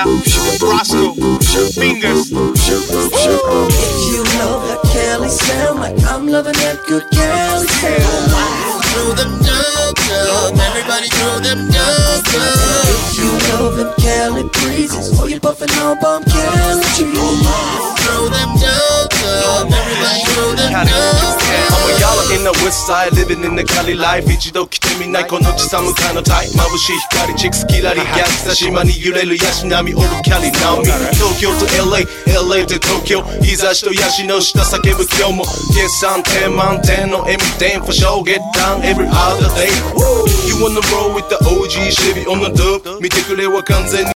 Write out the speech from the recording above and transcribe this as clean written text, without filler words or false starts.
style. Roscoe, fingers. If you love that Cali sound, like I'm loving that good Cali sound. Throw them down, everybody throw them down. If you love them Cali breezes, or you buffing on bomb Cali trees. Throw them down, everybody throw them down. Y'all in the west side, living in the Cali life. 一度来てみないこの地寒かのタイ。眩しい光、チックスキラリ、ギャングスタ島に揺れるヤシ波、オルキャリ、ナオミ。東京と LA、LA と東京。日差しとヤシの下叫ぶ今日も。計算点満点の M10 for sure get down every other day. You wanna roll with the OG Chevy on the dub. 見てくれは完全に